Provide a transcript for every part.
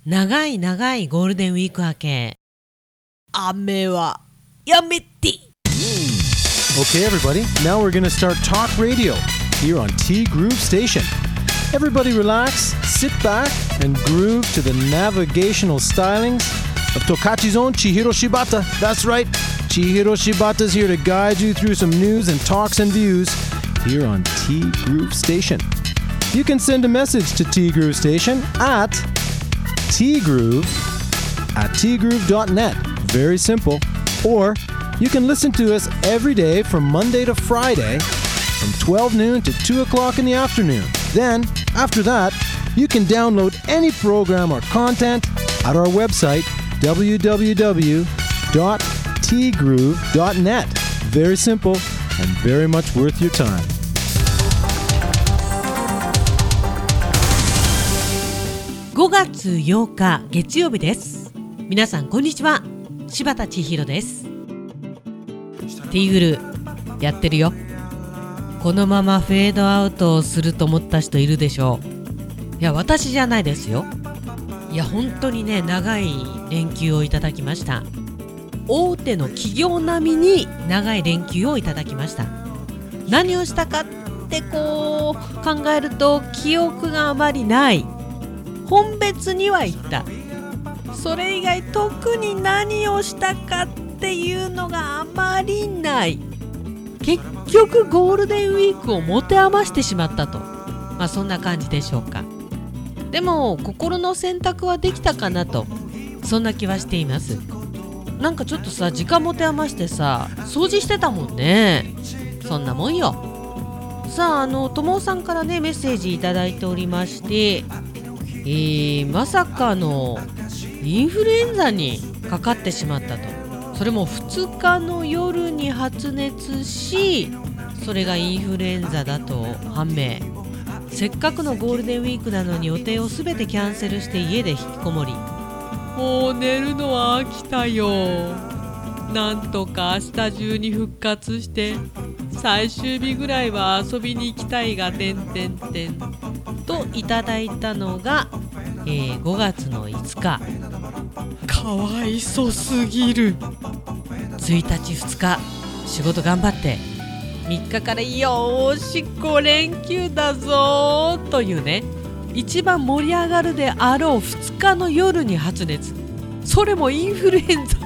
長い長いゴールデンウィーク明け、雨はやめて。 Okay, everybody, now we're going to start talk radio here on T Groove Station. Everybody relax, sit back, and groove to the navigational stylings of Tokachi's own Chihiro Shibata. That's right, Chihiro Shibata's here to guide you through some news and talks and views here on T Groove Station. You can send a message to T Groove Station at tgroove@tgroove.net. Very simple. Or you can listen to us every day from Monday to Friday from 12 noon to 2 o'clock in the afternoon. Then, after that, you can download any program or content at our website, www.tgroove.net. Very simple and very much worth your time. 5月8日月曜日です。皆さんこんにちは。柴田千尋です。ティーグルやってるよ。このままフェードアウトをすると思った人いるでしょう。いや、私じゃないですよ。いや、本当にね、長い連休をいただきました。大手の企業並みに長い連休をいただきました。何をしたかってこう考えると記憶があまりない。本別には行った。それ以外特に何をしたかっていうのがあまりない。結局ゴールデンウィークを持て余してしまったと、そんな感じでしょうか。でも心の選択はできたかなと、そんな気はしています。なんかちょっとさ、時間持て余してさ、掃除してたもんね。そんなもんよ。さあ、友さんからねメッセージいただいておりまして、まさかのインフルエンザにかかってしまったと。それも2日の夜に発熱し、それがインフルエンザだと判明。せっかくのゴールデンウィークなのに予定をすべてキャンセルして家で引きこもり、もう寝るのは飽きたよ。なんとか明日中に復活して最終日ぐらいは遊びに行きたいがといただいたのが、5月の5日。かわいそすぎる。1日2日仕事頑張って3日からよーし5連休だぞというね、一番盛り上がるであろう2日の夜に発熱。それもインフルエンザ。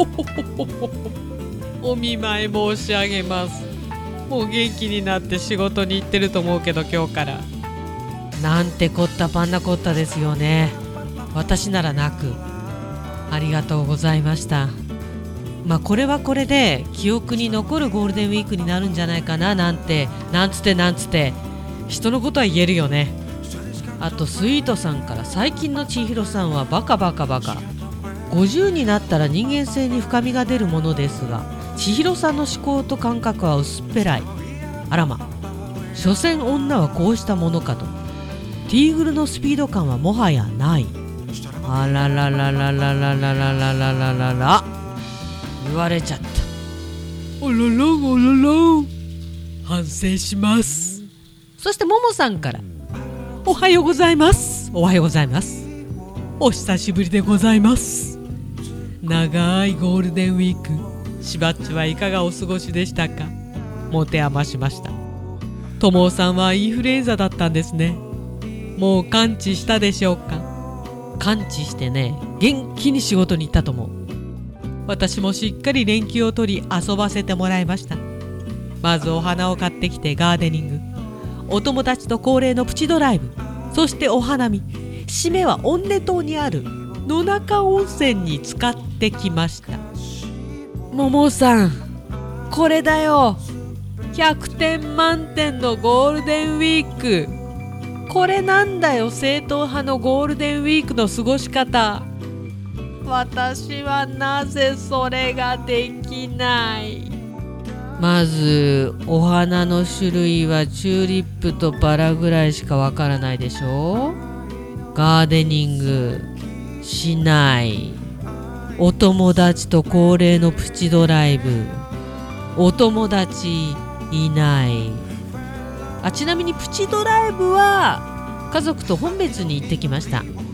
お見舞い申し上げます。もう元気になって仕事に行ってると思うけど、今日からなんてこったパンナコッタですよね。私ならなく、ありがとうございました。これはこれで記憶に残るゴールデンウィークになるんじゃないかななんつって人のことは言えるよね。あとスイートさんから、最近の千尋さんはバカ50になったら人間性に深みが出るものですが、千尋さんの思考と感覚は薄っぺらい。あらま、所詮女はこうしたものかと。ティーグルのスピード感はもはやない。あららららららららららららら、言われちゃった。おらら反省します。そしてももさんから、おはようございます。おはようございます。お久しぶりでございます。長いゴールデンウィーク、しばっちはいかがお過ごしでしたか。持て余しました。ともさんはインフルエンザだったんですね。もう完治したでしょうか。完治してね、元気に仕事に行ったと思う。私もしっかり連休を取り遊ばせてもらいました。まずお花を買ってきてガーデニング、お友達と恒例のプチドライブ、そしてお花見、締めはオンネ島にある野中温泉に使ってきました。ももさん、これだよ、100点満点のゴールデンウィーク。これなんだよ、正統派のゴールデンウィークの過ごし方。私はなぜそれができない。まずお花の種類はチューリップとバラぐらいしかわからないでしょ。ガーデニングしない。お友達と恒例のプチドライブ、お友達いない。ちなみにプチドライブは家族と本別に行ってきました。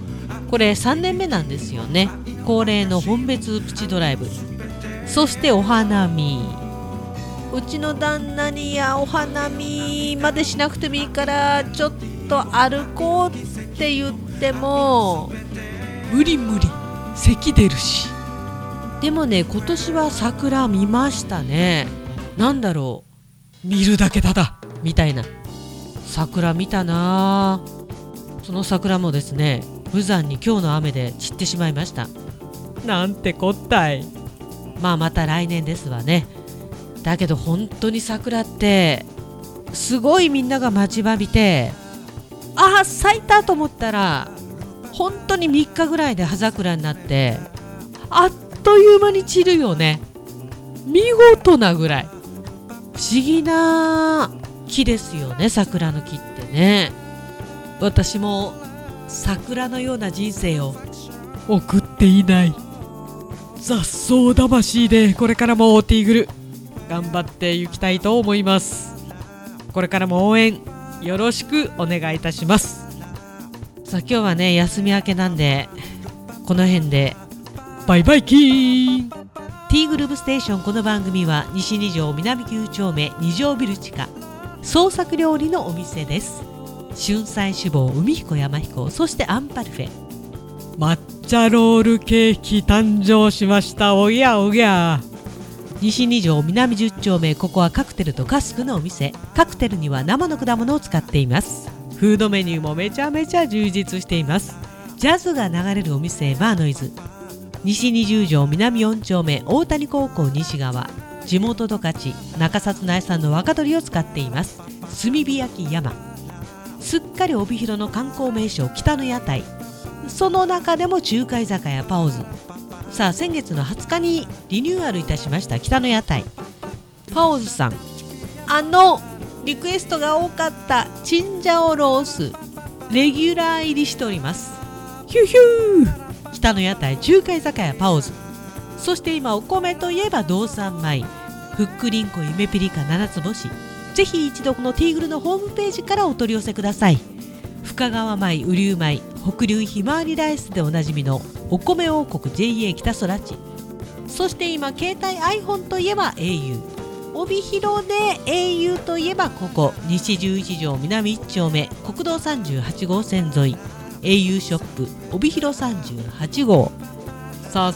これ3年目なんですよね。恒例の本別プチドライブ、そしてお花見。うちの旦那にお花見までしなくてもいいからちょっと歩こうって言っても無理咳出るし。でもね、今年は桜見ましたね。なんだろう、見るだけただみたいな桜見たな。その桜もですね、無残に今日の雨で散ってしまいました。なんてこったい。また来年ですわね。だけど本当に桜ってすごいみんなが待ちわびて、咲いたと思ったら本当に3日ぐらいで葉桜になってあっという間に散るよね。見事なぐらい不思議な木ですよね、桜の木ってね。私も桜のような人生を送っていない雑草魂でこれからもティーグル頑張っていきたいと思います。これからも応援よろしくお願いいたします。さあ今日はね、休み明けなんでこの辺でバイバイキーン。ティーグルーブステーション、この番組は西2条南9丁目2条ビル地下創作料理のお店です。春菜志望、海彦山彦、そしてアンパルフェ抹茶ロールケーキ誕生しました。おぎゃおぎゃ。西2条南10丁目、ここはカクテルとカスクのお店。カクテルには生の果物を使っています。フードメニューもめちゃめちゃ充実しています。ジャズが流れるお店、バーノイズ。西20条南4丁目、大谷高校西側、地元十勝中札内産の若鶏を使っています。炭火焼き山。すっかり帯広の観光名所、北の屋台。その中でも中華居酒屋パオズ。さあ先月の20日にリニューアルいたしました北の屋台パオズさん、リクエストが多かったチンジャオロースレギュラー入りしております。ヒューヒュー。北の屋台中華居酒屋パオズ。そして今お米といえば道産米、ふっくりんこ夢ピリカ7つ星。ぜひ一度このティーグルのホームページからお取り寄せください。深川米、雨竜米、北流ひまわりライスでおなじみのお米王国 JA 北空地。そして今携帯 iPhone といえば au、 帯広で au といえばここ西11条南1丁目国道38号線沿い au ショップ帯広38号。さあ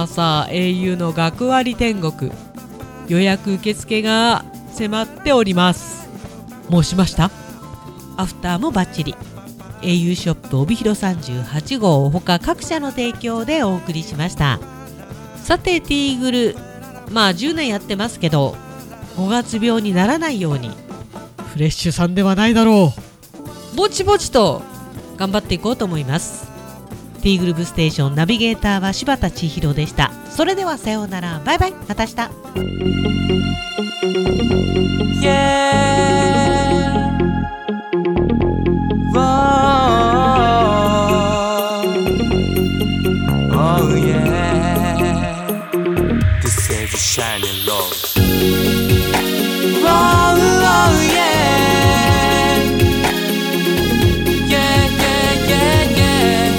au の学割天国、予約受付が迫っております。もうしました？アフターもバッチリ。au ショップ帯広38号他各社の提供でお送りしました。さてティーグル、10年やってますけど5月病にならないようにフレッシュさんではないだろう、ぼちぼちと頑張っていこうと思います。ティーグルーブステーションナビゲーターは柴田千尋でした。それではさようなら、バイバイ、また明日。 Oh yeah, this is a shining love. Oh yeah, yeah yeah yeah yeah.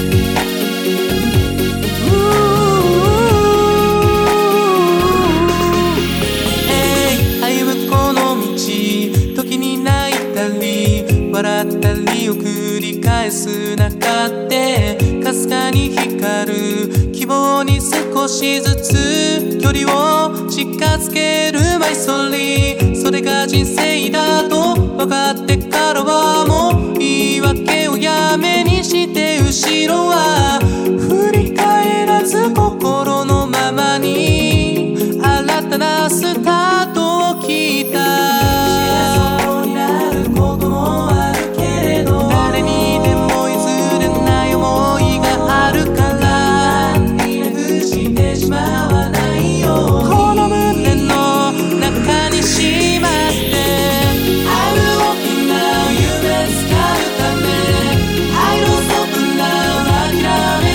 Hey, 歩むこの道、時に泣いたり笑ったりを繰り返す中でかすかに光る希望に少しずつ距離を近づけるマイストーリー。それが人生だと分かってからはもう言い訳をやめにして後ろは振り返らず心のままに新たなスタートを切った。幸せそうになることもあるけれど、誰にでも譲れない思いがあるから何になくしてしまわないようにこの胸の中にしまって I will walk now 夢掴むため I don't stop now 諦め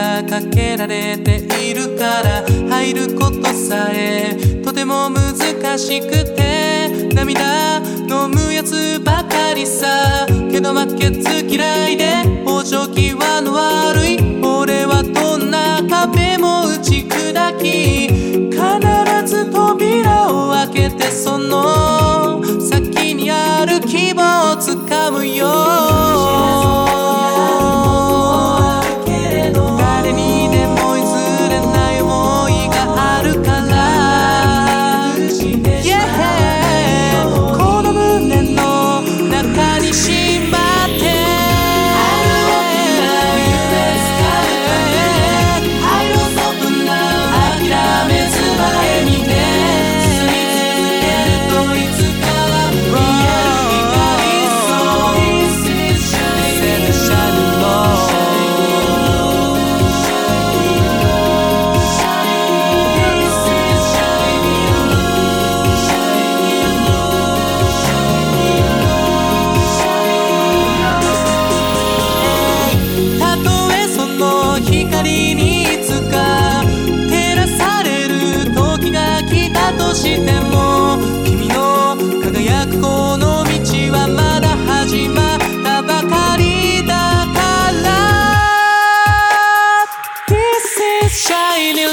がかけられているから入ることさえとても難しくて涙飲むやつばかりさけど負けず嫌いで往生際の悪い俺はどんな壁も打ち砕き必ず扉を開けてその先にある希望をつかむよ誰にでも譲れない想いがあるから、yeah、この胸の中にしまって光にいつか照らされる時が来たとしても君の輝くこの道はまだ始まったばかりだから This is shining